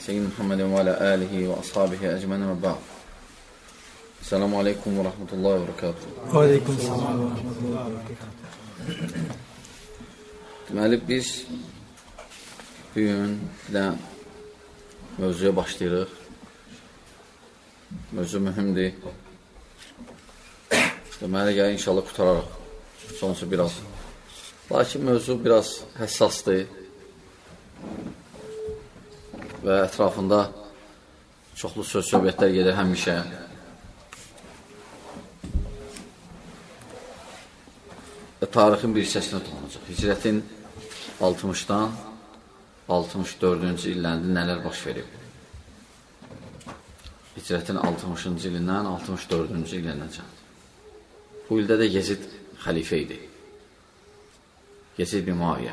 Seyyidina Muhammedin və alə alihi və ashabihi əcmənə və ba'd. Selamu aleykum və rahmetullahi və barakatuhu. Və aleykum salam və rahmetullahi və barakatuhu. Deməli, biz bugün mövzuya başlayırıq. Mövzu mühümdir. Deməli, gələ inşallah qutararıq. Sonrası biraz. Lakin mövzu biraz həssasdır və ətrafında çoxlu söz-söhbətlər gedir həmişə. Və tarixin bir hissəsinə toxunacaq. Hicrətin 60-dan 64-cü illərində nələr baş verib? Hicrətin 60-cı ilindən 64-cü illərəcən. Bu ildə də Yezid xəlifə idi. Yezid bin Muaviyə.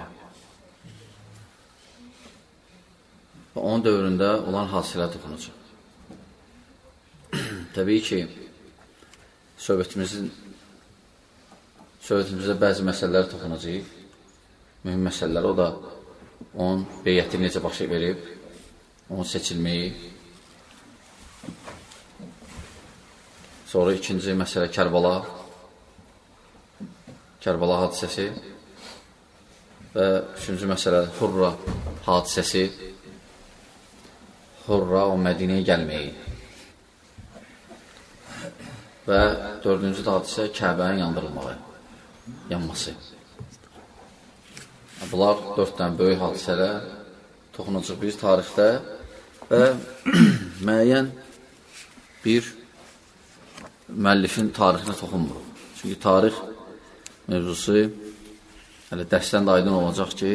Və onun dövründə olan hadisələr toxunacaq. Təbii ki, söhbətimizdə bəzi məsələlər toxunacaq. Mühüm məsələlər, o da onun beyyəti necə başa verib, onun seçilməyi. Sonra ikinci məsələ Kərbala hadisəsi və üçüncü məsələ Hurra hadisəsi. Hurra o Mədinəyə gəlməyi və dördüncü hadisə Kəbənin yanması. Bunlar 4 dənə böyük hadisələr toxunacaq biz tarixdə və müəyyən bir müəllifin tarixinə toxunmuruq. Çünki tarix mövzusu dərsdən də aydın olacaq ki,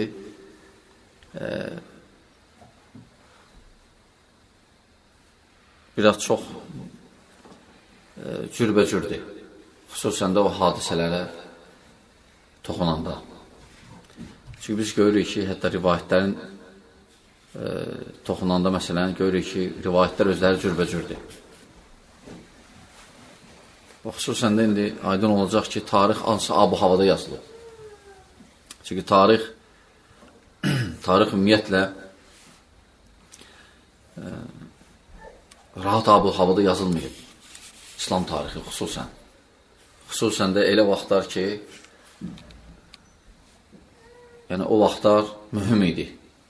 biraz çox cürbəcürdür. Xüsusən də o hadisələrə toxunanda. Çünki biz görürük ki, hətta rivayətlərin toxunanda məsələn, görürük ki, rivayətlər özləri cürbəcürdür. Xüsusən də indi aydın olacaq ki, tarix hansı ab-havada yazılır. Çünki tarix ümumiyyətlə rahat ab-havada yazılmayıb. İslam tarixi xüsusən. Xüsusən də elə vaxtlar ki, yəni o vaxtlar mühüm idi.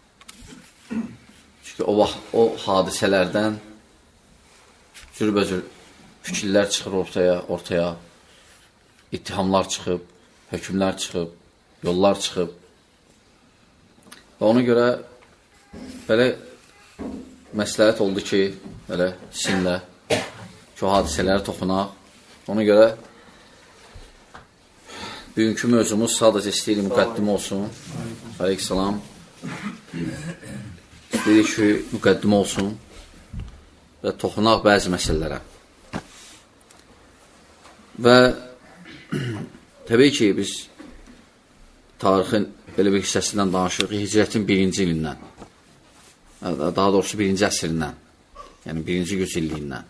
Çünki o hadisələrdən cürbəcür fikirlər çıxır ortaya, ittihamlar çıxıb, hökmlər çıxıb, yollar çıxıb. Və ona görə belə məsləhət oldu ki, belə sizinlə ki, o hadisələri toxunaq. Ona görə bugünkü mövzumuz sadəcə istəyirik müqəddimə olsun. Aleyhissalam. İstəyirik ki, müqəddimə olsun və toxunaq bəzi məsələlərə. Və təbii ki, biz tarixin belə bir hissəsindən danışırıq, hicrətin 1-ci ilindən, daha doğrusu 1-ci əsrindən, yəni 1-ci yüzilliyindən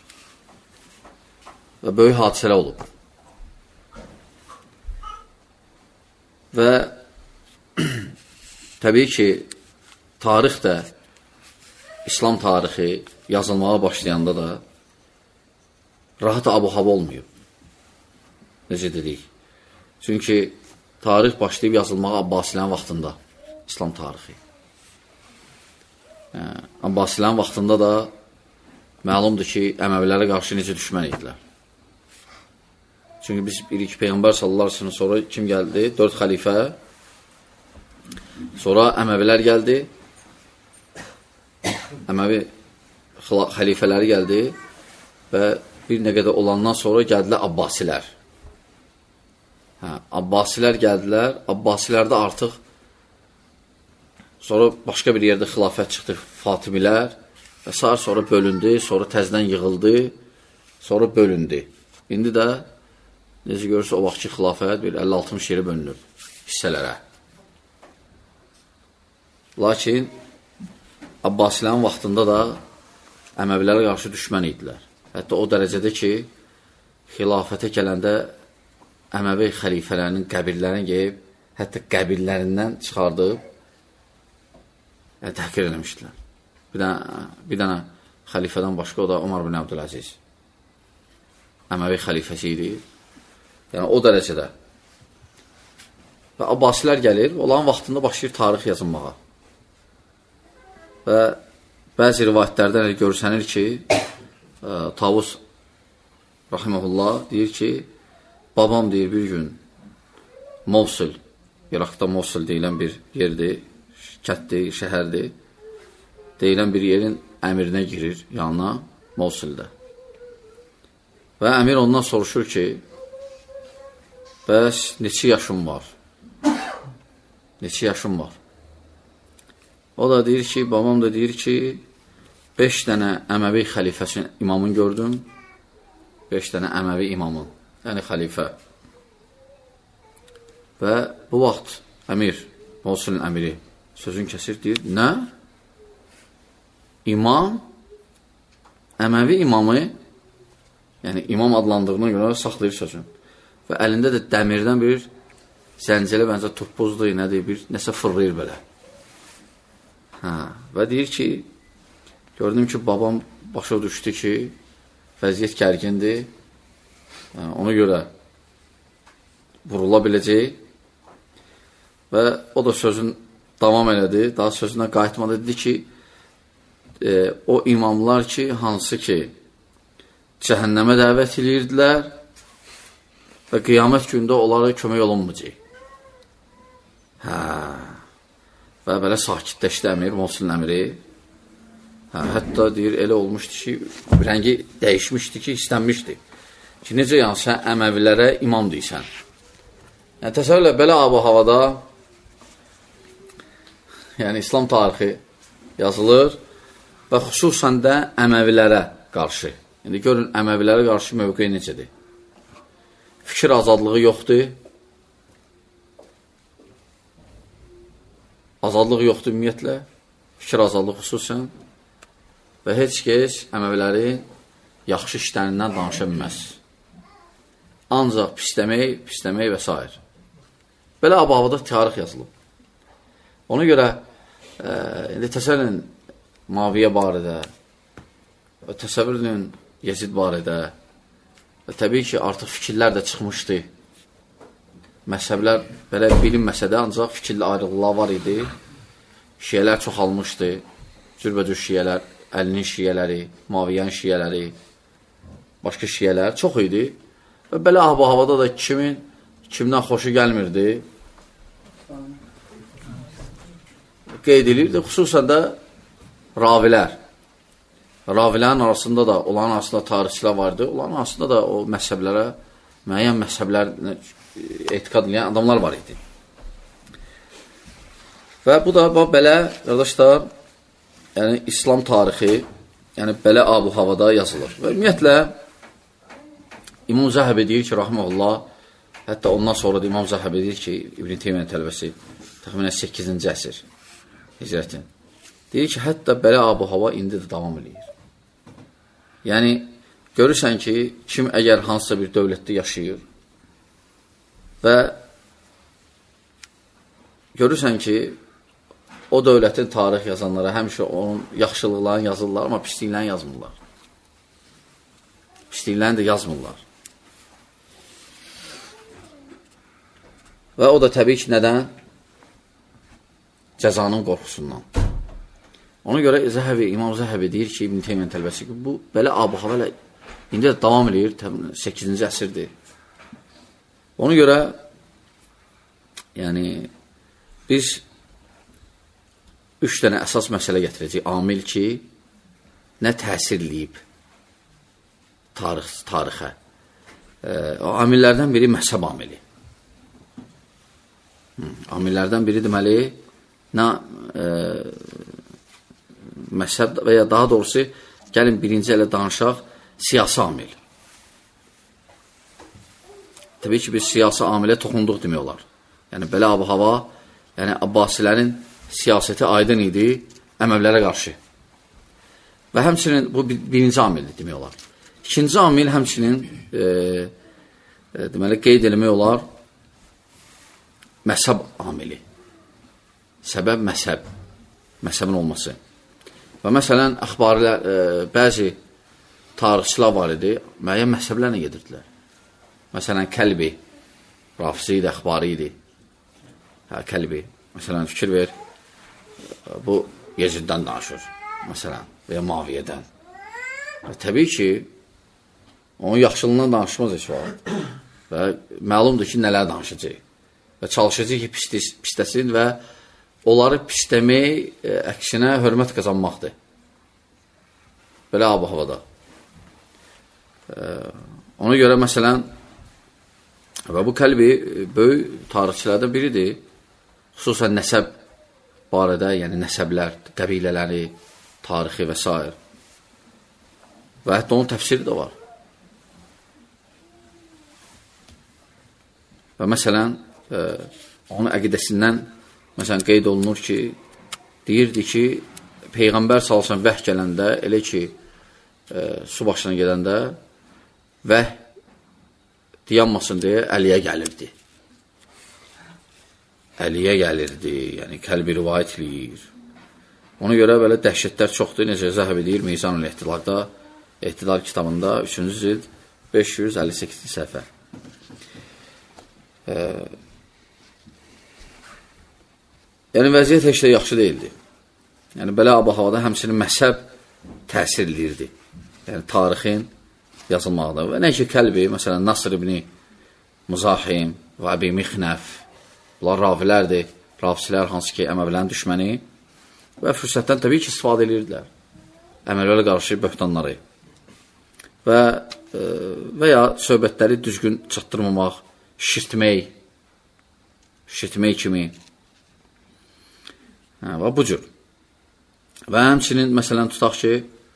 və böyük hadisələr olub. Və təbii ki, tarix də, İslam tarixi yazılmağa başlayanda da rahat ab-hava olmayıb. Necə dedik? Çünki tarix başlayıb yazılmağa Abbasilərin vaxtında, İslam tarixi. Abbasilərin vaxtında da məlumdur ki, Əməvilərə qarşı necə düşmən idilər. Çünki biz bilirik ki, Peyğəmbər sallallahu əleyhi və səlləm sonra kim gəldi? 4 xəlifə. Sonra Əməvilər gəldi. Əməvi xəlifələri gəldi və bir nə qədər olandan sonra gəldilər Abbasilər. Abbasilər gəldilər. Abbasilərdə artıq sonra başqa bir yerdə xilafət çıxdı, Fatimilər və sonra bölündü, sonra təzdən yığıldı, sonra bölündü. İndi də necə görürsə, o vaxtki xilafət bir 50-60 yeri bölünür hissələrə. Lakin Abbasilərin vaxtında da Əməvilərə qarşı düşmən idilər. Hətta o dərəcədə ki, xilafətə gələndə Əməvi xəlifələrinin qəbirlərini geyib, hətta qəbirlərindən çıxardıb təhqir eləmişdilər. bir dənə xəlifədən başqa, o da Umar bin Abdüləziz. Əməvi xəlifəsi idi. Yəni, o dərəcədə. Və Abbasilər gəlir, onların vaxtında başlayır tarix yazılmağa. Və bəzi rivayətlərdən görsənir ki, Tavus Rahiməhullah deyir ki, babam deyir bir gün Mosul, İraqda Mosul deyilən bir yerdir, kətdir, şəhərdir, deyilən bir yerin əmirinə girir yanına Mosul'da. Və əmir ondan soruşur ki, bəs neçə yaşım var? Neçə yaşım var? O da deyir ki, babam da deyir ki, 5 dənə Əməvi xəlifəsinin imamını gördüm, 5 dənə Əməvi imamın, yəni xəlifə. Və bu vaxt əmir, Mosulun əmiri sözün kəsir, deyir, nə? İmam, Əməvi imamı, yəni imam adlandığına görə saxlayır sözün. Və əlində də dəmirdən bir zəncilə bənzə turpuzdur, nəsə fırlayır belə. Və deyir ki, gördüm ki, babam başa düşdü ki, vəziyyət gərgindir, ona görə vurula biləcək və o da sözün davam elədi, daha sözünə qayıtmadı, dedi ki, o imamlar ki, hansı ki, cəhənnəmə dəvət edirdilər və qiyamət gündə onlara kömək olunmayacaq. Və belə sakitləşdi əmir, Mosulun əmiri. Hətta deyir, elə olmuşdu ki, rəngi dəyişmişdi ki, istənmişdi. Ki, necə yəni, sən Əməvilərə imam deysən. Yəni, təsəvvürlə, belə ab-ı havada, yəni, İslam tarixi yazılır və xüsusən də Əməvilərə qarşı. İndi görün, Əməvilərə qarşı mövqeyi necədir? Fikir azadlığı yoxdur. Azadlıq yoxdur ümumiyyətlə. Fikir azadlığı xüsusən. Və heç kəs Əməvilərin yaxşı işlərindən danışa bilməz. Ancaq pisləmək və s. Belə ab-havada tarix yazılıb. Ona görə, indi təsəvvürün Maviyyə barədə, təsəvvürün Yezid barədə və təbii ki, artıq fikirlər də çıxmışdı. Məzhəblər belə bilinməsə də, ancaq fikirli ayrılıqlar var idi. Şiyələr çoxalmışdı. Cürbəcür şiyələr, Əlinin şiyələri, Maviyyənin şiyələri, başqa şiyələr çox idi. Və belə ab-havada da kimdən xoşu gəlmirdi. Qeyd edirdi, xüsusən də ravilər. Ravilərin arasında da, onların arasında tarixçilər vardı, onların arasında da o məzhəblərə, müəyyən məzhəblər etiqad edən adamlar var idi. Və bu da belə, qardaşlar, yəni İslam tarixi, yəni belə ab-ı havada yazılır. Və ümumiyyətlə, İmam Zəhəbi deyir ki, rahməhullah, hətta ondan sonra da İmam Zəhəbi deyir ki, İbn-i Teymiyyə tələbəsi, təxminən 8-ci əsr hicrətin. Deyir ki, hətta belə ab-ı hava indi də davam edir. Yəni, görürsən ki, kim əgər hansısa bir dövlətdə yaşayır və görürsən ki, o dövlətin tarix yazanlara həmişə onun yaxşılıqlarını yazırlar, amma pisliklərini yazmırlar. Pisliklərini də yazmırlar. Və o da təbii ki, nədən? Cəzanın qorxusundan. Ona görə İmam Zəhəbi deyir ki, İbn-i Teymiyyə tələbəsi ki, bu belə ab-hava indi də davam edir, 8-ci əsrdir. Ona görə yəni biz 3 dənə əsas məsələ gətirəcək. Amil ki, nə təsirləyib tarixə. O amillərdən biri məhzəb amili. Amillərdən biri deməli, məhzəb və ya daha doğrusu, gəlin birinci elə danışaq, siyasi amil. Təbii ki, biz siyasi amilə toxunduq demək olar. Yəni, belə ab-hava, yəni Abbasilərin siyasəti aydın idi Əməvlərə qarşı. Və həmçinin bu birinci amildir demək olar. İkinci amil həmçinin deməli, qeyd eləmək olar məhzəb amili. Səbəb məhzəbin olması. Və məsələn, bəzi tarixçilər var idi, müəyyən məhzəblərlə gedirdilər. Məsələn, Kəlbi, Rafizi idi, əxbari idi. Kəlbi, məsələn, fikir ver, bu Yeziddən danışır, məsələn, və ya Maviyyədən. Təbii ki, onun yaxşılığından danışmaz heç vaxt və məlumdur ki, nələr danışacaq və çalışacaq ki, pisləsin və onları pisləmək əksinə hörmət qazanmaqdır. Belə ab-havada. Ona görə, məsələn, və bu Kəlbi böyük tarixçilərdən biridir, xüsusən nəsəb barədə, yəni nəsəblər, qəbilələri, tarixi və s. Və hətta onun təfsiri də var. Və məsələn, onun əqidəsindən məsələn, qeyd olunur ki, deyirdi ki, Peyğəmbər salsan vəh gələndə, elə ki, su başına gedəndə vəh dayanmasın deyə Əliyə gəlirdi. Əliyə gəlirdi, yəni Kəlbi rivayət edir. Ona görə belə dəhşətlər çoxdur, necə zəhəb edir Meyzanul Ehtilalda, Ehtilal kitabında 3-cü cild 558-ci səhifə. Yəni vəziyyət heç də yaxşı deyildi. Yəni belə ab-havada həmçinin məhzəb təsir edirdi. Yəni tarixin yazılmaqda. Və nə ki Kəlbi, məsələn Nasr ibn Muzahim və Əbi Mixnəf, bunlar ravilərdir, rafisilər hansı ki Əməvilərin düşməni və fürsətdən təbii ki istifadə edirdilər. Əməvilərə qarşı böhtanları və ya söhbətləri düzgün çatdırmamaq, şirtmək kimi və bu cür. Və həmçinin, məsələn, tutaq ki,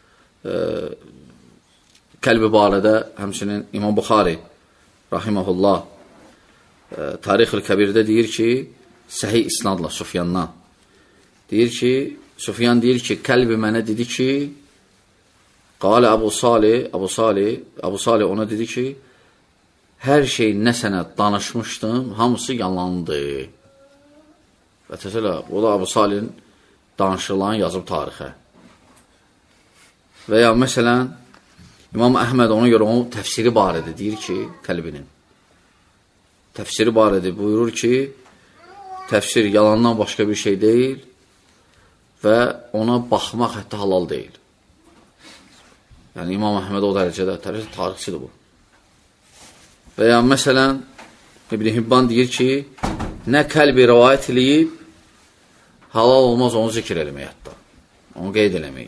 Kəlbi barədə həmçinin İmam Buxari, rahiməhullah, Tarix-ül Kəbirdə deyir ki, səhih isnadla Sufyandan, deyir ki, Sufyan deyir ki, Kəlbi mənə dedi ki, qalə Əbu Salih ona dedi ki, hər şey nə sənə danışmışdım, hamısı yalandı. Və təsələ, o da Əbu Salih'in danışılan yazıb tarixə. Və ya məsələn, İmam Əhməd ona görə onun təfsiri barədə deyir ki, Kəlbinin. Təfsiri barədə buyurur ki, təfsir yalandan başqa bir şey deyil və ona baxmaq hətta halal deyil. Yəni İmam Əhməd o dərəcədə tarixçidir bu. Və ya məsələn, İbn Hibban deyir ki, nə Kəlbi rivayət eləyib, halal olmaz onu zikr eləmək hətta. Onu qeyd eləmək.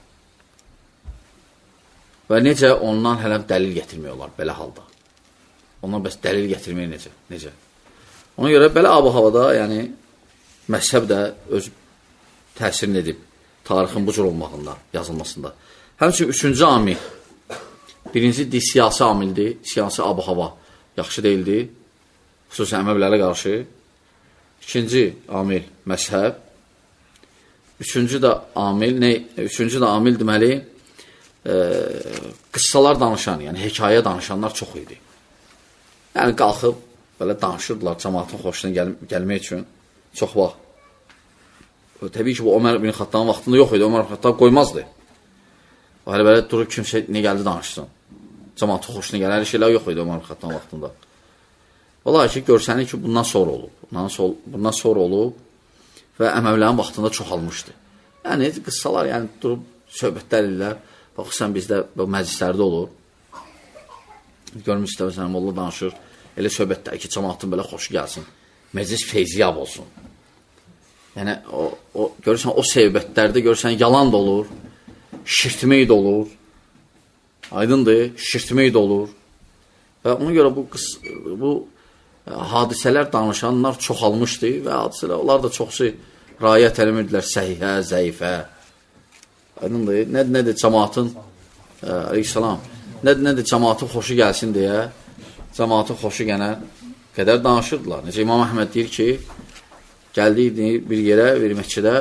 Və necə ondan hələ dəlil gətirmək olar belə halda. Ondan bəs dəlil gətirmək necə? Ona görə belə ab-havada, yəni məzhəb də öz təsirini edib tarixin bu cür olmağında, yazılmasında. Həmçinin üçüncü amil, birinci siyasi amildir, siyasi ab-hava yaxşı deyildi, xüsusən Əməvilərə qarşı. İkinci amil məzhəb, üçüncü də amil deməli, qıssalar danışan, yəni hekayə danışanlar çox idi. Yəni qalxıb, belə danışırdılar cəmaatın xoşuna gəlmək üçün çox vaxt. Təbii ki, bu Ömər ibn Xattabın vaxtında yox idi, Ömər ibn Xattab qoymazdı. Hələ belə durub kimsə nə gəldi danışsın. Cəmaatın xoşuna gələn şeylər yox idi Ömər ibn Xattabın vaxtında. Vallahi ki, görsənir ki, bundan sonra olub və Əməvilərin vaxtında çoxalmışdı. Yəni, qıssalar, yəni durub söhbətlər edirlər. Baxırsan, bizdə məclislərdə olur. Görmüş istəməsən, molla danışır. Elə söhbətlər ki, cəmaatın belə xoşu gəlsin. Məclis feyziyab olsun. Yəni, görürsən, o söhbətlərdə görürsən, yalan da olur, şirtmək də olur. Aydındır, şirtmək də olur. Və ona görə bu hadisələr danışanlar çoxalmışdı və hadisələr, onlar da çoxsu rayət eləmirdilər səhihə, zəifə. Aydındır, nədir cəmaatın, aleyhissalam, nədir cəmaatın xoşu gəlsin deyə, cəmaatın xoşu gələn qədər danışırdılar. Necə İmam Əhməd deyir ki, gəldiydi bir yerə, bir məscidə,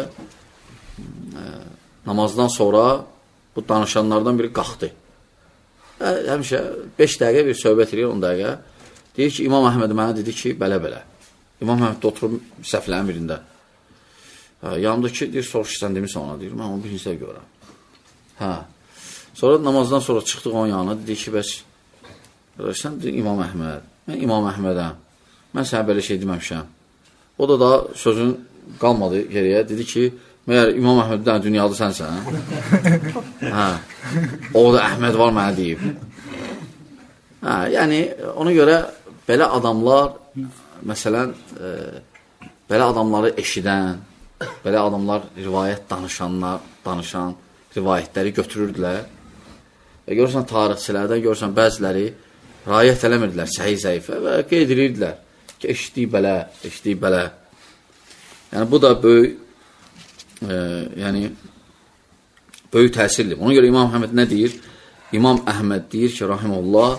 namazdan sonra bu danışanlardan biri qalxdı. Həmişə 5 dəqiqə bir söhbət edir, 10 dəqiqə. Deyir ki, İmam Əhməd mənə dedi ki, belə-belə. İmam Əhməd də oturub səhvlərin birində. Yanımdakı deyir, soruş sən demirsən ona, deyir, mən onu birincidə görəm. Sonra namazdan sonra çıxdıq onun yanına, dedi ki, bəs, sən deyir, İmam Əhməd, mən İmam Əhmədəm, mən sənə belə şey deməmişəm. O da sözün qalmadı geriyə, dedi ki, məyər İmam Əhməddən dünyalı sənsən? O da Əhməd var mənə deyib. Yəni, ona görə belə adamlar, məsələn, belə adamları eşidən, belə adamlar rivayət danışan rivayətləri götürürdülər. Və görürsən, tarixçilərdən görürsən, bəziləri rayət eləmirdilər səhih zəifə və qeyd edirdilər ki, eşitdik belə. Yəni, bu da böyük təsirli. Ona görə İmam Əhməd nə deyir? İmam Əhməd deyir ki, rahimullah,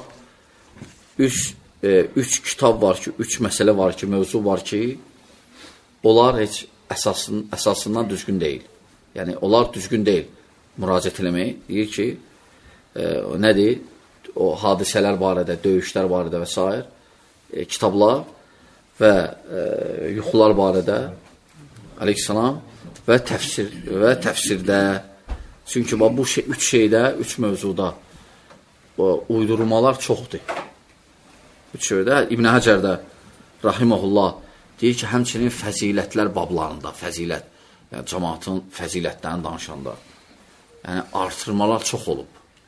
üç kitab var ki, üç məsələ var ki, mövzu var ki, onlar heç əsasından düzgün deyil. Yəni, onlar düzgün deyil müraciət eləmək. Deyir ki, nədir? O hadisələr barədə, döyüşlər barədə və s. Kitablar və yuxular barədə, aleyhissalam, və təfsirdə. Çünki bu üç şeydə, üç mövzuda uydurmalar çoxdur. Üç şeydə İbn Həcərdə, rahiməhullah, deyir ki, həmçinin fəzilətlər bablarında, fəzilət, yəni cəmaatın fəzilətlərini danışanda, yəni artırmalar çox olub.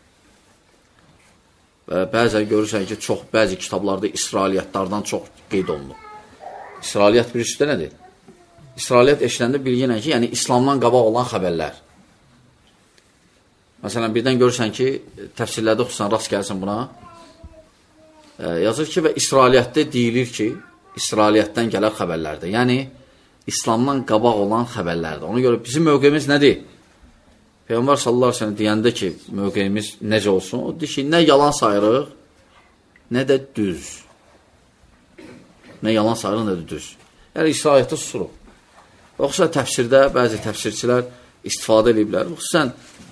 Və bəzən görürsən ki, bəzi kitablarda İsrailiyyatlardan çox qeyd olunur. İsrailiyyat bir üstdə nədir? İsrailiyyat eşiləndə bilginə ki, yəni İslamdan qabaq olan xəbərlər. Məsələn, birdən görürsən ki, təfsirlərdə xüsusən rast gəlsin buna, yazır ki, və İsrailiyyatda deyilir ki, İsrailiyyatdan gələn xəbərlərdir. Yəni, İslamdan qabaq olan xəbərlərdir. Ona görə bizim mövqeyimiz nədir? Peyğəmbər sallallahu əleyhi və səlləm deyəndə ki, mövqeyimiz necə olsun? O deyir ki, nə yalan sayırıq, nə də düz. Nə yalan sayırıq, nə də düz. Yəni, İsrailiyyatda susuruq. Yoxsa təfsirdə bəzi təfsirçilər istifadə ediblər. Xüsusən,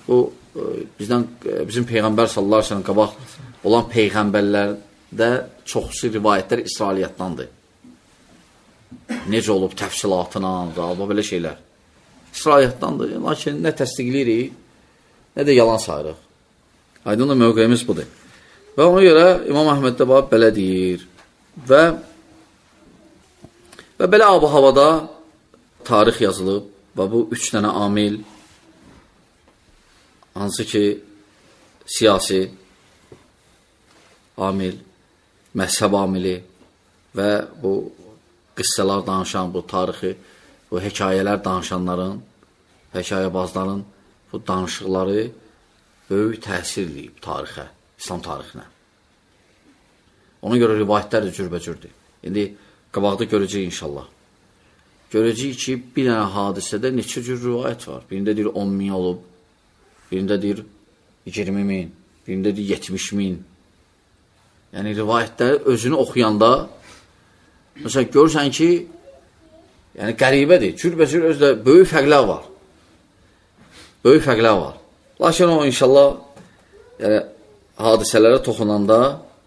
bizim Peyğəmbər sallallahu əleyhi və səlləm qabaq olan peyğəmbərlərdə çoxsu rivayətlər İsrailiyyatdandır. Necə olub təfsilatına, belə şeylər. İsrailiyyatdandır. Lakin nə təsdiqləyirik, nə də yalan sayırıq. Aydınla mövqeyimiz budur. Və ona görə İmam Əhməd də belə deyir. Və belə ab-ı havada tarix yazılıb və bu üç dənə amil, hansı ki, siyasi amil, məzhəb amili və bu qıssələr danışan, bu tarixi, bu hekayələr danışanların, hekayəbazların bu danışıqları böyük təsir edib tarixə, İslam tarixinə. Ona görə rivayətlər də cürbəcürdür. İndi qabaqda görəcəyik inşallah. Görəcəyik ki, bir dənə hadisədə neçə cür rivayət var. Birində deyir 10.000 olub, birində deyir 20.000, birində deyir 70.000. Yəni, rivayətləri özünü oxuyanda, məsələn, görürsən ki, yəni, qəribədir. Cürbəcür özdə böyük fərqlər var. Böyük fərqlər var. Lakin o, inşallah, yəni, hadisələrə toxunanda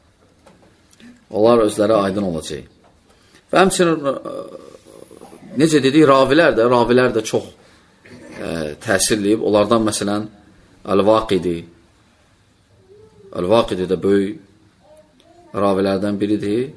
onlar özləri aydın olacaq. Və həmçinin, necə dedik, ravilər də çox təsirləyib. Onlardan, məsələn, Əl-Vaqidi də böyük ravilərdən biridir.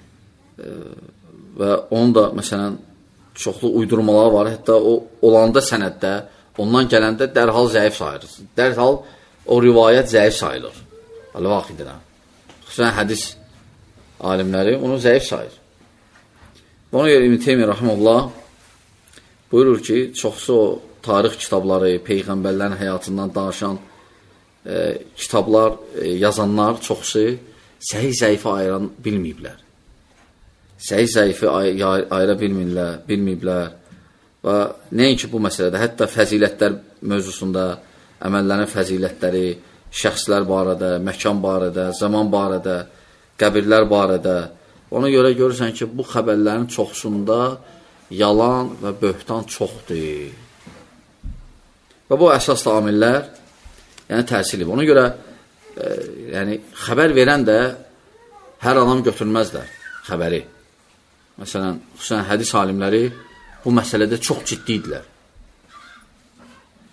Və onun da, məsələn, çoxlu uydurmalar var. Hətta o olanda sənəddə, ondan gələndə dərhal zəif sayılır. Dərhal o rivayət zəif sayılır. Əl-Vaqididən. Xüsusən hədis alimləri onu zəif sayır. Ona görə İbn Teymiyyə rahimehullah buyurur ki, çoxsu o tarix kitabları, peyğəmbərlərin həyatından danışan kitablar, yazanlar çoxsu səhih-zəifi ayıra bilməyiblər. Səhih-zəifi ayıra bilməyiblər. Və nəinki bu məsələdə, hətta fəzilətlər mövzusunda, əməllərin fəzilətləri, şəxslər barədə, məkan barədə, zaman barədə, qəbirlər barədə. Ona görə görürsən ki, bu xəbərlərin çoxsunda yalan və böhtan çoxdur. Və bu əsaslı amillər təsirli. Ona görə xəbər verən də hər adam götürməzlər xəbəri. Məsələn, xüsusən hədis alimləri bu məsələdə çox ciddidirlər.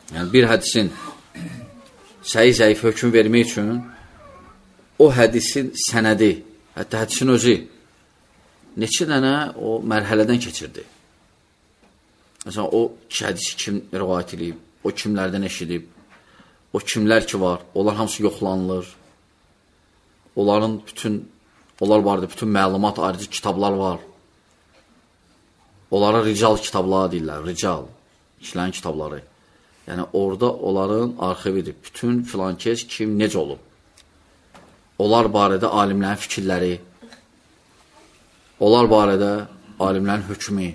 Yəni, bir hədisin səhi-zəif hökm vermək üçün o hədisin sənədi, hətta hədisin özü neçə dənə o mərhələdən keçirdi. Məsələn, o hədisi kim rivayət edib, o kimlərdən eşidib, o kimlər ki var, onlar hamısı yoxlanılır. Onlar barədə bütün məlumat, ayrıcı kitablar var. Onlara rical kitabları deyirlər, rical, işlən kitabları. Yəni, orada onların arxividir. Bütün filankes kim, necə olub. Onlar barədə alimlərin fikirləri, onlar barədə alimlərin hökmü.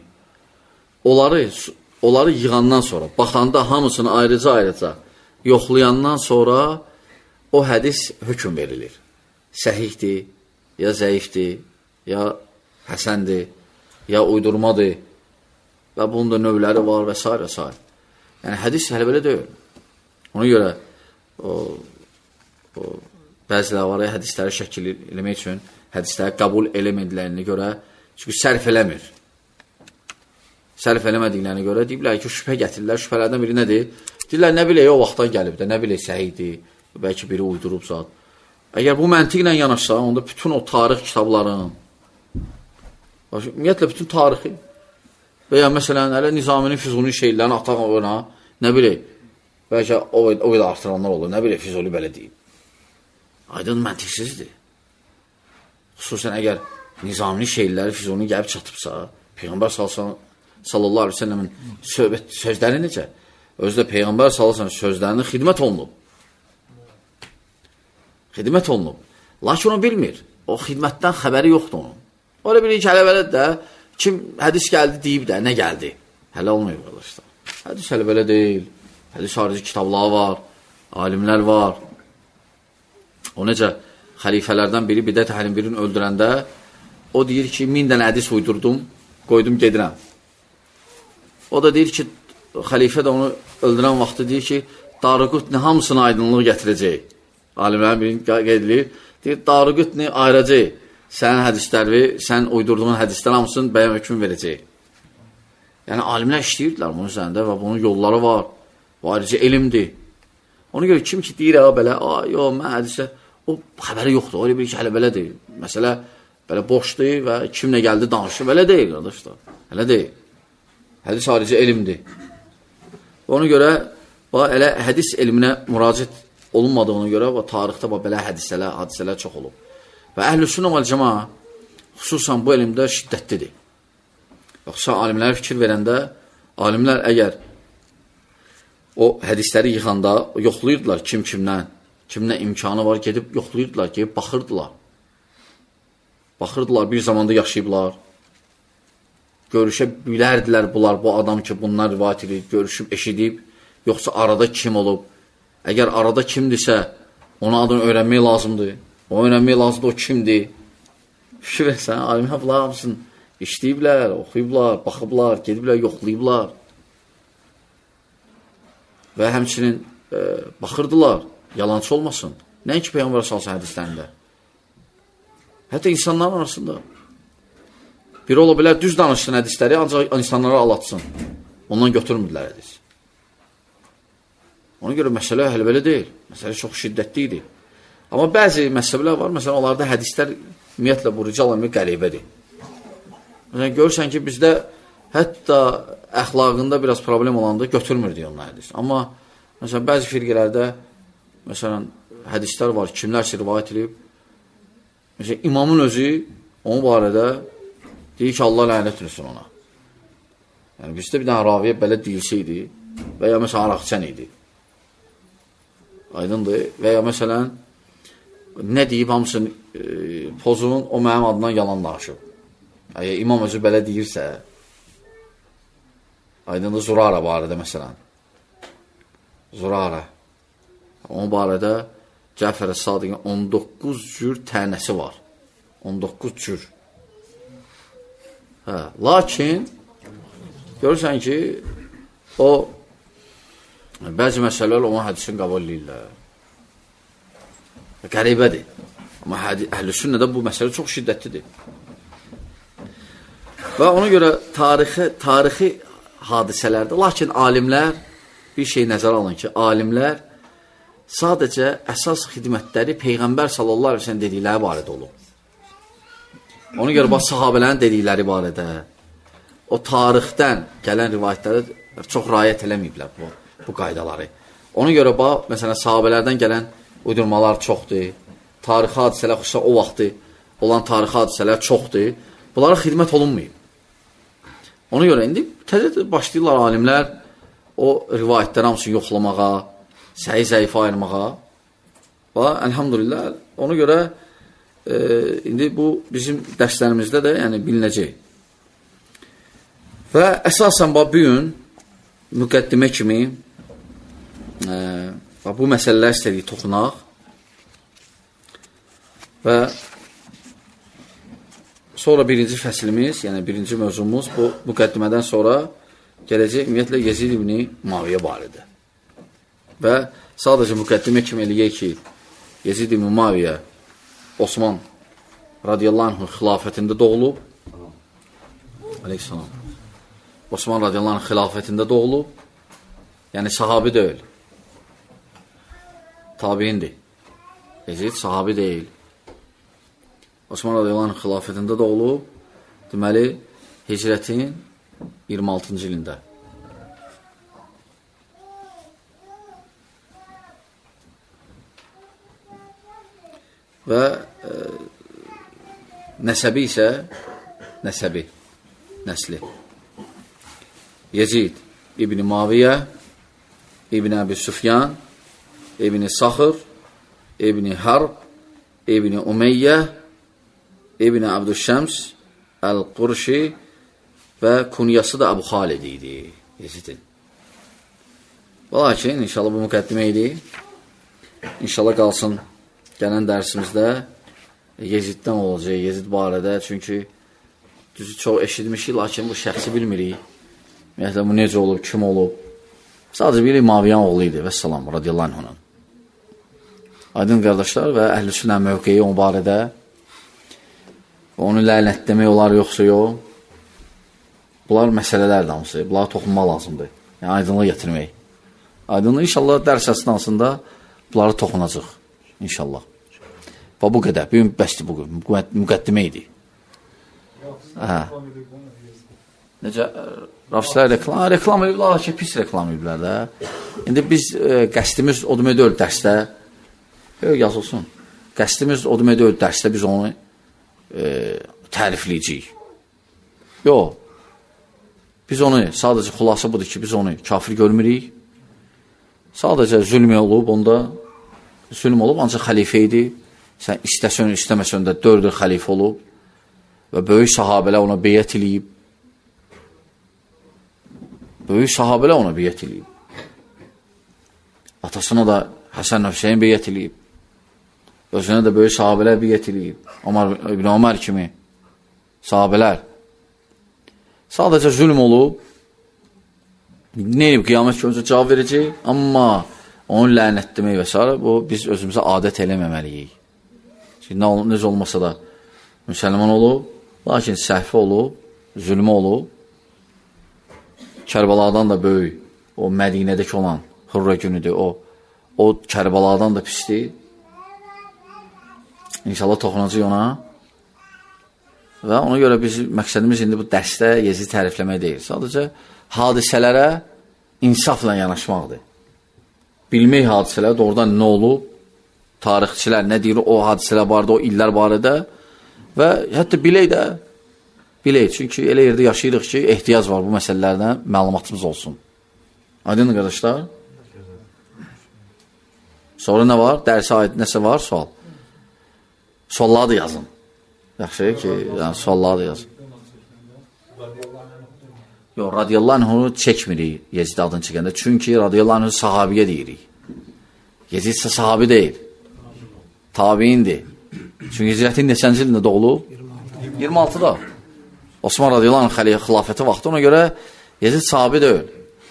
Onları yığandan sonra, baxanda hamısını ayrıca yoxlayandan sonra o hədis hökm verilir. Səhihdir, ya zəifdir, ya həsəndir, ya uydurmadır və bunun da növləri var və s. və s. Yəni, hədis hələ belə deyil. Ona görə bəziləri var, hədisləri şəkil eləmək üçün, hədisləri qəbul eləmədiklərinə görə, çünki sərf eləmir. Sərf eləmədiklərinə görə deyiblər ki, şübhə gətirirlər. Şübhələrdən biri nədir? Deyirlər, nə bilək, o vaxtdan gəlib də, nə bilək, səhiydir, bəlkə biri uydurub zat. Əgər bu məntiqlə yanaşsa, onda bütün o tarix kitabların, ümumiyyətlə, bütün tarixi və ya məsələn, hələ Nizaminin, Füzulinin şeylərini ataq ona, nə bilək, bəlkə o qədər artıranlar olur, nə bilək, Füzuli belə deyib. Aydın məntiqsizdir. Xüsusən əgər Nizaminin şeyləri Füzulinin gəlib çatıbsa, Peyğəmbər sallallahu aleyhi ve sellemin sözləri necə? Özü də Peyğəmbər sallallahu aleyhi ve sellem sözlərinin xidmət olunub. Xidmət olunub. Lakin o bilmir. O xidmətdən xəbəri yoxdur onun. Öyle bilir ki, hələ belə də kim hədis gəldi deyib də, nə gəldi? Hələ olmuyor arkadaşlar. Hədis hələ belə deyil. Hədis harici kitabları var, alimlər var. O necə xəlifələrdən biri, bidət əhəlin birini öldürəndə o deyir ki, 1000 dənə hədis uydurdum, qoydum gedirəm. O da deyir ki, xəlifə də onu öldürən vaxtı deyir ki, Darıqutni hamısına aydınlıq gətirəcək. Alimlərin birini qeyd edilir. Deyir, Darıqutni ayıracaq. Sənin hədisləri, sən uydurduğun hədislər hamısını bəyan hökm verəcək. Yəni, alimlər işləyirdilər bunun üzərində və bunun yolları var. Bu ayrıca elmdir. Ona görə kim ki deyir, belə, yox, mən hədisə, o xəbəri yoxdur. Öyle bir ki, hələ belə deyil. Məsələ, belə boşdur və kimlə gəldi danışır. Belə deyil, qardaşlar. Hələ deyil. Hədis ayrıca elmdir. Ona görə, elə hədis elminə müraciət olunmadığına görə və tarixdə belə hadisələr çox olub. Və əhl-i-sünnə vəl-cəmaa xüsusən bu elmdə şiddətlidir. Yoxsa alimlər fikir verəndə, alimlər əgər o hədisləri yıxanda yoxlayırdılar kimlə imkanı var, gedib yoxlayırdılar, gedib baxırdılar. Baxırdılar, bir zamanda yaşayıblar. Görüşə bilərdilər bunlar, bu adam ki, bunlar rivayət edir, görüşüb, eşidib, yoxsa arada kim olub. Əgər arada kimdirsə, ona adını öyrənmək lazımdır. O öyrənmək lazımdır, o kimdir. Fikir versən, alimlər bunlar hamısını işləyiblər, oxuyublar, baxıblar, gediblər, yoxlayıblar. Və həmçinin baxırdılar, yalancı olmasın. Nəinki Peyğəmbər salsın hədislərində. Hətta insanların arasında. Biri ola bilər, düz danışsın hədisləri, ancaq insanlara alatsın. Ondan götürmüdülər hədis. Ona görə məsələ hələ belə deyil. Məsələ çox şiddətli idi. Amma bəzi məsələlər var, məsələn, onlarda hədislər ümumiyyətlə bu rical əmək qəribədir. Məsələn, görürsən ki, bizdə hətta əxlaqında biraz problem olanda götürmürdük onlar hədis. Amma məsələn, bəzi firqələrdə məsələn, hədislər var, kimlərsə rivayət edib. Məsələn, imamın özü onun barədə deyir ki, Allah lənət etsin ona. Yəni, bizdə bir dənə raviyə belə deyilsəydi və ya məsələn, araqçən idi. Aydındır. Və ya məsələn, nə deyib hamısın pozun, o mənim adından yalan danışıb. Əgər imam özü belə deyirsə, aydındır, Zurara barədə məsələn. Zurara. Onun barədə Cəfər Sadiqin 19 cür tənəsi var. 19 cür. Lakin, görürsən ki, o bəzi məsələlər onun hədisini qəbul edirlər. Qəribədir. Amma əhl-i-sünnədə bu məsələ çox şiddətlidir. Və ona görə tarixi hadisələrdə, lakin alimlər bir şey nəzərə alın ki, alimlər sadəcə əsas xidmətləri Peyğəmbər sallallahu aleyhi ve sellem dedikləri barədə olub. Ona görə bax, sahabələrin dedikləri barədə, o tarixdən gələn rivayətləri çox rayət eləməyiblər bu qaydaları. Ona görə bax, məsələn, sahabələrdən gələn uydurmalar çoxdur, tarixi hadisələr, xüsusən o vaxtı olan tarixi hadisələr çoxdur, bunlara xidmət olunmayıb. Ona görə indi təzə başlayırlar alimlər o rivayətləri hamısını yoxlamağa, səhi-zəifə ayırmağa. Və əlhamdülillah, ona görə indi bu bizim dərslərimizdə də yəni bilinəcək. Və əsasən bu gün müqəddimə kimi bu məsələlər istədik toxunaq və sonra birinci fəslimiz, yəni birinci mövzumuz bu müqəddimədən sonra gələcək ümumiyyətlə Yezid ibn Muaviyyə barədə. Və sadəcə müqəddimə kimi eləyək ki, Yezid ibn Muaviyyə Osman radiyallahu anh xilafətində doğulub. Aleyhisselam. Osman radiyallahu anh xilafətində doğulub. Yəni sahabi deyil. Tabiindir. Yezid sahabi deyil. Osman radiyallahu anh xilafətində doğulub. Deməli, hicrətin 26-cı ilində. Və nəsəbi isə nəsli Yezid İbn Muaviyyə İbn Əbi Süfyan İbn Saxır İbn Harb İbn Umeyyə İbn Abdüşşəms Əl-Qurşi və kunyası da Əbu Xalid idi Yezidin. Lakin inşallah bu müqəddimə idi. İnşallah qalsın gələn dərsimizdə Yeziddən olacaq, Yezid barədə. Çünki düzü çox eşitmişik, lakin bu şəxsi bilmirik. Ümumiyyətlə, bu necə olub, kim olub. Sadəcə bilik Muaviyyan oğlu idi və salam, radiyallahu anh. Aydın qardaşlar və əhl-i sünnə mövqeyi onun barədə. Onu lənət demək olar, yoxsa yox. Bunlar məsələlərdir hamısı. Bunlara toxunmaq lazımdır. Yəni, aydınlıq gətirmək. Aydınlıq inşallah dərs əsnasında bunlara toxunacaq. İnşallah. Və bu qədər. Bugün bəsdir bugün. Müqəddimə idi. Necə? Rafislər reklam ediblər ki, pis reklam ediblər də. İndi biz qəsdimiz o demək deyil dərsdə. Yazılsın. Qəsdimiz o demək deyil dərsdə biz onu tərifləyəcəyik. Yox. Biz onu, sadəcə xulası budur ki, biz onu kafir görmürük. Sadəcə zülm olub, onda zülm olub, ancaq xəlifə idi. Sən istəsən, istəməsən də 4 il xəlifə olub və böyük sahabələr ona beyət eləyib. Böyük sahabələr ona beyət eləyib. Atasına da Həsən Hüseyin beyət eləyib. Özünə də böyük sahabələr beyət eləyib. İbn Ömər kimi sahabələr. Sadəcə zülm olub. Neyib, qiyamət ki, öncə cavab verəcək, amma onu lənət demək və s. Bu, biz özümüzə adət eləməməliyik. Necə olmasa da müsəlman olub, lakin səhvi olub, zülmü olub. Kərbaladan da böyük, o Mədinədəki olan Hürrə günüdür, o Kərbaladan da pisdir. İnşallah toxunacaq ona. Və ona görə məqsədimiz indi bu dərsdə Yezid tərifləmək deyil. Sadəcə hadisələrə insafla yanaşmaqdır. Bilmək hadisələr doğrudan nə olub, tarixçilər nə deyir o hadisələr barədə, o illər barədə və hətta bilək, çünki elə yerdə yaşayırıq ki, ehtiyac var bu məsələlərdən məlumatımız olsun. Aydın qardaşlar? Sonra nə var? Dərsə aid nəsə var? Sual. Sualları da yazın. Yaxşı ki, yəni sualları da yazın. Yox, radiyallahu anhu çəkmirik Yezid adını çəkəndə. Çünki radiyallahu anhu sahabiyə deyirik. Yezid isə sahabi deyil. Tabiindir. Çünki hicrətin neçənci ilində doğulub? 26-da. Osman radiyallahu anh xilafəti vaxtı, ona görə Yezid sahabi deyil.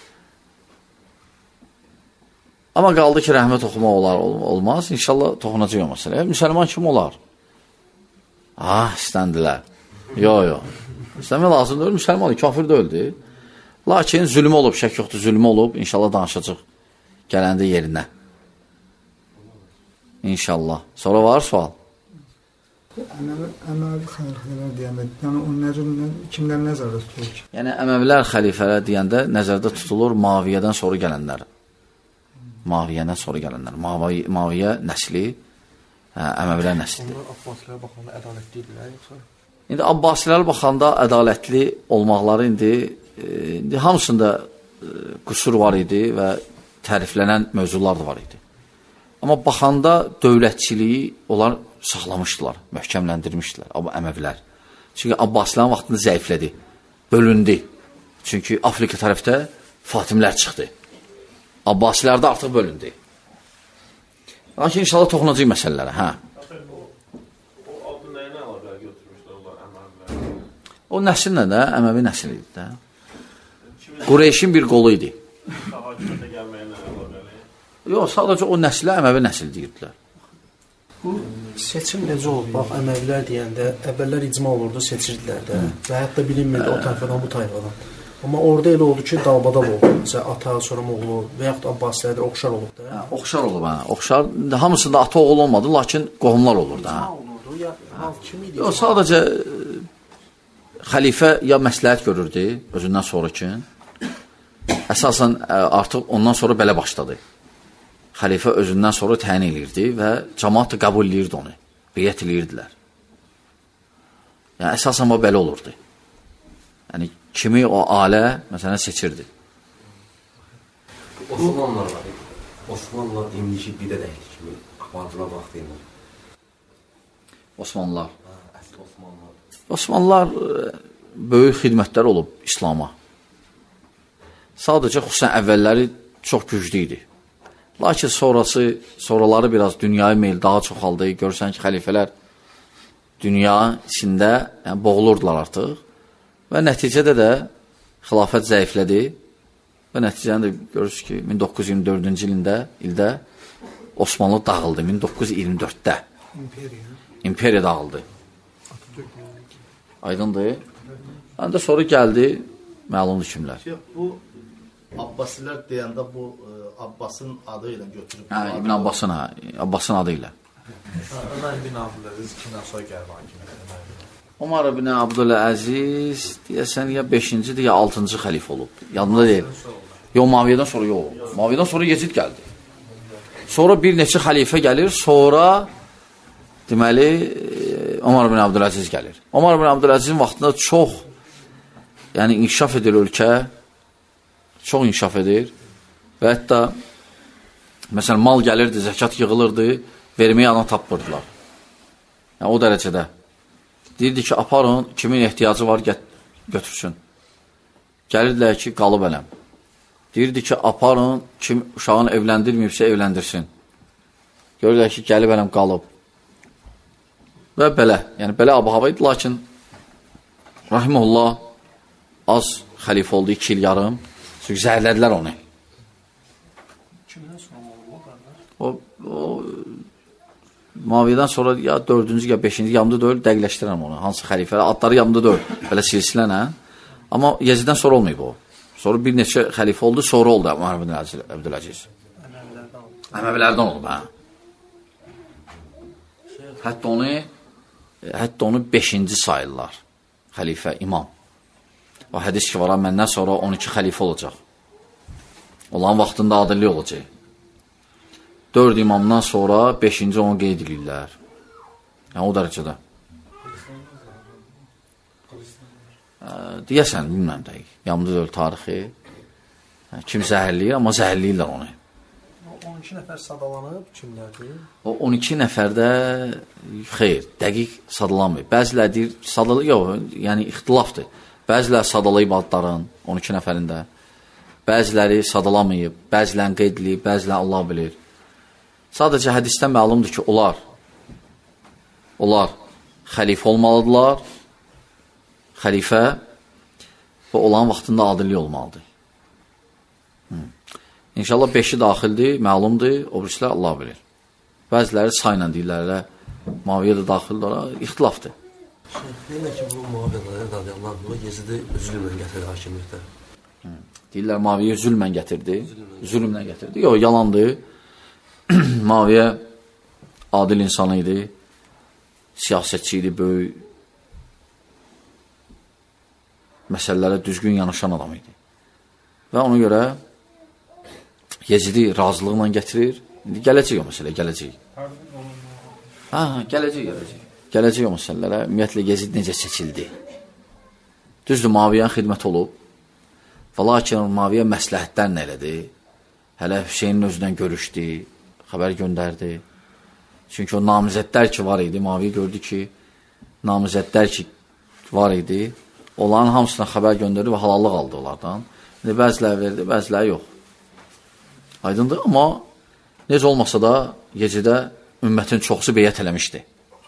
Amma qaldı ki, rəhmət oxumaq olar, olmaz. İnşallah toxunacaq o məsələ. Müsəlman kim olar? İstəndilər. Yox. İstəmək lazım deyil, müsəlman kafir deyildi. Lakin zülmü olub, şək yoxdur, zülmü olub. İnşallah danışacaq gələndə yerinə. İnşallah. Sonra var sual? Əməvi xəlifələr deyəndə, yəni o kimlər nəzərdə tutulur ki? Yəni, Əməvilər xəlifələr deyəndə nəzərdə tutulur Muaviyyədən sonra gələnlər. Muaviyyədən sonra gələnlər. Muaviyyə nəsli, Əməvilər nəslidir. Onlar Abbasilərə baxanda ədalətli idilər, yoxsa? İndi Abbasilərə baxanda ədalətli olmaqları indi hamısında qüsur var idi və təriflənən mövzular da var idi. Amma baxanda dövlətçiliyi onlar saxlamışdılar, möhkəmləndirmişdilər Əməvilər. Çünki Abbasilərin vaxtında zəiflədi, bölündü. Çünki Afrika tərəfdə Fatimlər çıxdı. Abbasilərdə artıq bölündü. Lakin inşallah toxunacaq məsələlərə. Hə. O adı nəyinə əlaqələr götürmüşlər onlar Əməvilər? O nəsillə də Əməvi nəsil idi də. Qureyşin bir qolu idi. Hakimiyyətə gəlməyinə əlaqəli? Yox, sadəcə o nəslə Əməvi nəsil deyirdilər. Bu seçim necə olub? Bax, Əməvilər deyəndə əvvəllər icma olurdu, seçirdilər də və hətta bilinmirdi o tayfadan, bu tayfadan. Amma orada elə oldu ki, dalbadal oldu. Məsələn, ata, sonra oğlu və yaxud Abbasilərdə oxşar olub da. Oxşar olub, hə. Oxşar. Hamısında ata oğul olmadı, lakin qohumlar olurdu, hə. olurdu, ya kim idi? Yox, sadəcə xəlifə ya məsləhət görürdü özündən sonraki. Əsasən artıq ondan sonra belə başladı. Xəlifə özündən sonra təyin eləyirdi və cəmaat da qəbul eləyirdi onu. Biyyət eləyirdilər. Yəni, əsasən o belə olurdu. Yəni, kimi o alə, məsələn, seçirdi. Osmanlılar var idi. Osmanlılar indiki bir də dəyişdi kimi. Apardılar vaxtı ilə. Osmanlılar. Əsl Osmanlılar. Osmanlılar böyük xidmətlər olub İslama. Sadəcə, xüsusən əvvəlləri çox güclü idi. Lakin sonraları biraz dünyaya meyil daha çox aldı. Görürsən ki, xəlifələr dünya içində boğulurdular artıq. Və nəticədə də xilafət zəiflədi və nəticəni də görürsünüz ki, 1924-cü ildə Osmanlı dağıldı, 1924-də. İmperiya dağıldı. Aydındır. Həm də sonra gəldi məlumlu kimlər. Bu Abbasilər deyəndə bu Abbasın adı ilə götürüb. Hə, İbn Abbasın, Abbasın adı ilə. Ömər ibn Abdüləziz kimdən sonra gəldi hakimiyyətə? Umar ibn Abdüləziz deyəsən ya 5-cidir ya 6-cı xəlifə olub. Yadımda deyil. Yox, Muaviyyədən sonra yox. Muaviyyədən sonra Yezid gəldi. Sonra bir neçə xəlifə gəlir, sonra deməli Umar ibn Abdüləziz gəlir. Umar ibn Abdüləzizin vaxtında çox yəni inkişaf edir ölkə, çox inkişaf edir və hətta məsələn mal gəlirdi, zəkat yığılırdı, verməyə adam tapmırdılar. Yəni o dərəcədə. Deyirdi ki, aparın, kimin ehtiyacı var götürsün. Gəlirdilər ki, qalıb ələm. Deyirdi ki, aparın, kim uşağını evləndirməyibsə evləndirsin. Görürlər ki, gəlib ələm qalıb. Və belə, yəni belə ab-hava idi, lakin rahimullah az xəlifə oldu, 2 il yarım. Çünki zəhərlədilər onu. Kimdən sonra oldu? O Muaviyyədən sonra ya 4-cü ya 5-ci yamda deyil, dəqiqləşdirəm onu. Hansı xəlifələr, adları yamda deyil, belə silsilənə. Amma Yeziddən sonra olmayıb o. Sonra bir neçə xəlifə oldu, sonra oldu Umar ibn Abdüləziz. Əməvilərdən oldu, hə. Hətta onu 5-ci sayırlar. Xəlifə, imam. O hədis ki var, məndən sonra 12 xəlifə olacaq. Olan vaxtında adillik olacaq. 4 imamdan sonra 5-ci onu qeyd edirlər. Yəni, o dərəcədə. Deyəsən, bilməm dəqiq. Yamda deyil tarixi. Kim zəhərləyir, amma zəhərləyirlər onu. 12 nəfər sadalanıb, kimlərdir? O 12 nəfərdə xeyr, dəqiq sadalanmıyor. Bəziləri deyir, yox, yəni ixtilafdır. Bəziləri sadalayıb adların 12 nəfərində. Bəziləri sadalamayıb, bəzilərini qeyd edib, bəzilərini Allah bilir. Sadəcə hədisdən məlumdur ki, onlar xəlifə olmalıdırlar, xəlifə və olan vaxtında adillik olmalıdır. İnşallah 5-i daxildir, məlumdur, o birisilər Allah bilir. Bəziləri sayla deyirlər, Muaviyyə də daxildir, ixtilafdır. Deyirlər ki, bu Muaviyyə radiyallahu anh, Yezidi özlüylə gətirir hakimiyyətə. Deyirlər, Muaviyə zülmən gətirdi. Zülmlə gətirdi. Yox, yalandır. Muaviyə adil insan idi. Siyasətçi idi, böyük. Məsələlərə düzgün yanaşan adam idi. Və ona görə Yezidi razılıqla gətirir. İndi gələcək o məsələ, gələcək. Gələcək o məsələlərə. Ümumiyyətlə, Yezid necə seçildi? Düzdür, Muaviyyənin xidməti olub. Və lakin Muaviyyə məsləhətlərlə elədi. Hələ Hüseynin özündən görüşdü, xəbər göndərdi. Çünki o namizədlər ki var idi, Muaviyyə gördü ki, namizədlər ki var idi, onların hamısına xəbər göndərdi və halallıq aldı onlardan. İndi bəziləri verdi, bəziləri yox. Aydındır, amma necə olmasa da gecədə ümmətin çoxsu beyət eləmişdi.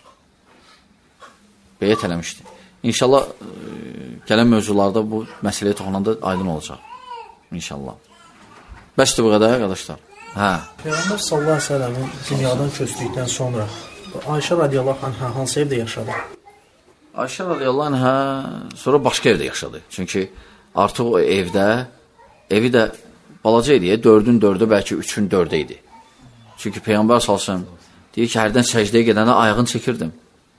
Beyət eləmişdi. İnşallah gələn mövzularda bu məsələyə toxunanda aydın olacaq. İnşallah. Bəsdir bu qədər, qardaşlar. Hə. Peyğəmbər sallallahu əleyhi və səlləmin dünyadan köçdükdən sonra Ayşə radiyallahu anhə hansı evdə yaşadı? Ayşə radiyallahu anhə sonra başqa evdə yaşadı. Çünki artıq o evdə, evi də balaca idi, 4-ün 4-ü, bəlkə 3-ün 4-ü idi. Çünki Peyğəmbər salsın, deyir ki, hərdən səcdəyə gedəndə ayağını çəkirdim.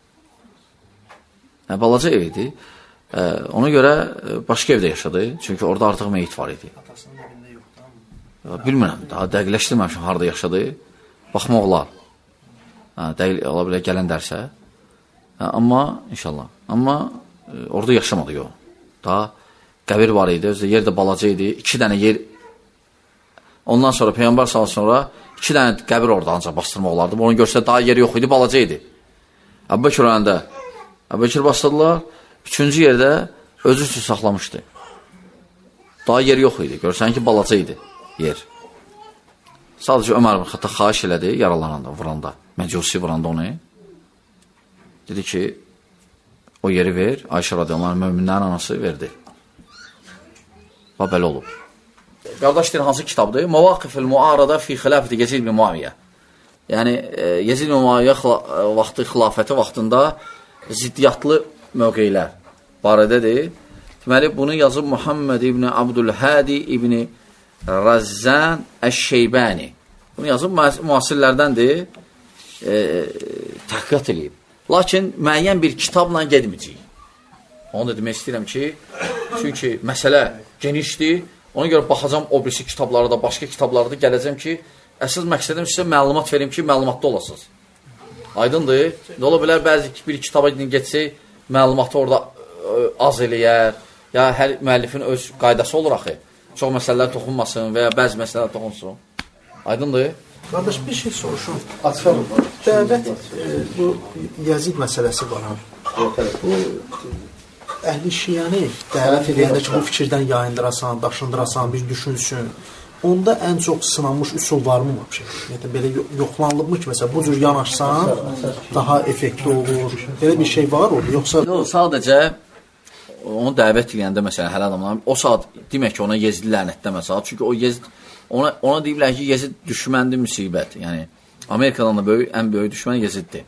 Balaca ev idi. Ona görə başqa evdə yaşadı. Çünki orada artıq meyit var idi. Atasının evində yoxdur. Bilmirəm, daha dəqiqləşdirməmişim harada yaşadı. Baxmaq olar. Ola bilər gələn dərsə. Amma, inşallah. Amma orada yaşamadı, yox. Daha qəbir var idi. Özdə yer də balaca idi. 2 dənə yer. Ondan sonra Peyğəmbər sallallahu sonra 2 dənə qəbir orada ancaq bastırmaq olardı. Onu görsə daha yer yox idi, balaca idi. Əbubəkir önəndə Əbubəkir bastırdılar. 3-cü yerdə özü üçün saxlamışdı. Daha yer yox idi. Görsən ki, balaca idi yer. Sadəcə Ömər ibn Xəttab xahiş elədi, yaralananda, vuranda. Məcusi vuranda onu. Dedi ki, o yeri ver. Ayşə radiyallahu anh, möminlərin anası verdi. Və belə olub. Qardaş deyir, hansı kitabdır? Mavaqifil Muarada fi xilafəti Yezid ibn Muaviyyə. Yəni, Yezid ibn Muaviyyə vaxtı, xilafəti vaxtında ziddiyyatlı mövqeylər barədədir. Deməli, bunu yazıb Muhammed ibn Abdülhədi ibn Razzan Əş-Şeybəni. Bunu yazıb müasirlərdəndir, təhqiqat edib. Lakin müəyyən bir kitabla gedməyəcək. Onu da demək istəyirəm ki, çünki məsələ genişdir. Ona görə baxacam o birisi kitabları da, başqa kitabları da gələcəm ki, əsas məqsədim sizə məlumat verim ki, məlumatda olasınız. Aydındır. Nə ola bilər, bəzi bir kitaba geçsək, məlumatı orada az eləyər, ya hər müəllifin öz qaydası olur axı. Çox məsələlər toxunmasın və ya bəzi məsələlər toxunsun. Aydındır. Qardaş, bir şey soruşum. Dəvət, bu Yazid məsələsi var. Bu əhli şiəni dəvət edəndə ki, bu fikirdən yayındırasan, daşındırasan, bir düşünsün. Onda ən çox sınanmış üsul varmı? Belə yoxlanılıbmı ki, məsələn, bu cür yanaşsan daha effektli olur. Belə bir şey var olur, yoxsa... Yox, sadəcə onu dəvət edəndə, məsələn, hər adamlar, o saat demək ki, ona Yezid lənətləməsə, çünki o Yezid, ona deyiblər ki, Yezid düşməndir, müsibət. Yəni, Amerikadan da ən böyük düşmən Yeziddir.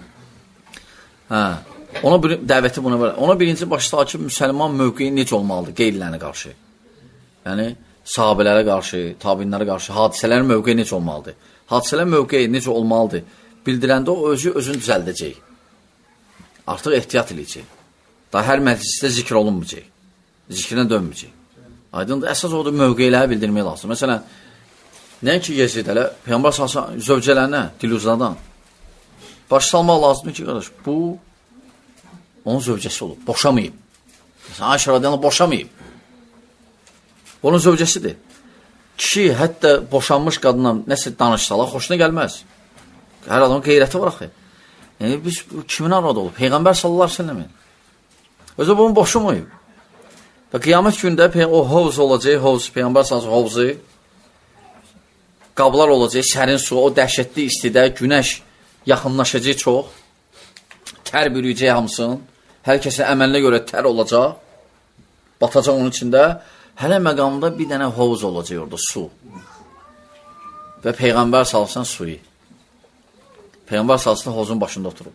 Ona dəvəti buna var. Ona birinci başda ki, müsəlman mövqeyi necə olmalıdır qeyrilərinə qarşı. Yəni, sahabələrə qarşı, tabinlərə qarşı hadisələrin mövqeyi necə olmalıdır? Hadisələrin mövqeyi necə olmalıdır? Bildirəndə o özünü düzəldəcək. Artıq ehtiyat edəcək. Daha hər məclisdə zikr olunmayacaq. Zikrinə dönməyəcək. Aydındır, əsas odur mövqeyləri bildirmək lazım. Məsələn, nəinki Yezid, hələ Peyğəmbər salsan, zövcələrinə, diluzadan baş salmaq lazımdır ki, qardaş, bu onun zövcəsi olub, boşamayıb. Məsələn, Ayşə radiyallahu boşamayıb. Onun zövcəsidir. Kişi hətta boşanmış qadına nəsə danışsalar, xoşuna gəlməz. Hər adamın qeyrəti var axı. Yəni, biz kimin arada olub? Peyğəmbər sallallahu aleyhi ve sellemin. Özü bunu boşamayıb. Və qiyamət gündə o hovz olacaq, Peyğəmbər sallallahu hovzu, qablar olacaq, sərin su, o dəhşətli istidə, günəş yaxınlaşacaq çox, tər bürüyəcək hamısın, hər kəsin əməlinə görə tər olacaq, batacaq onun içində, hələ məqamda bir dənə hovuz olacaq orada, su. Və Peyğəmbər salsan suyu. Peyğəmbər salsan hovuzun başında oturub.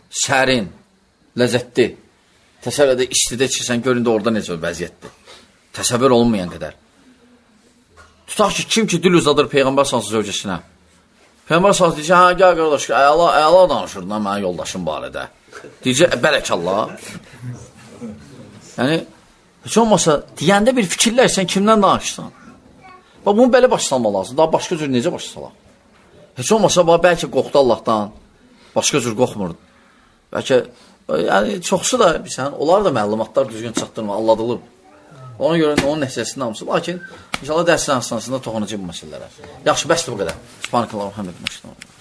Sərin, ləzzətli. Təsəvvür edə istidə çıxırsan, göründə orada necə vəziyyətdir. Təsəvvür olunmayan qədər. Tutaq ki, kim ki dil uzadır Peyğəmbər sallallahu zövcəsinə. Peyğəmbər sallallahu deyəcək, hə, gəl qardaş, əla danışırdın mənim yoldaşım barədə. Deyəcək, bərəkallah. Yəni, heç olmasa, deyəndə bir fikirlər, sən kimdən danışsan? Bax, bunu belə başlamaq lazım. Daha başqa cür necə başlamaq? Heç olmasa, bəlkə qorxdu Allahdan, başqa cür qorxmurdu. Bəlkə, yəni, çoxsu da, onlar da məlumatlar düzgün çatdırma, alladılıb. Ona görə onun nəticəsində hamısı. Lakin, inşallah dərsin hansında toxunacaq bu məsələlərə. Yaxşı, bəsdir bu qədər. Subhanallah, Muhammed.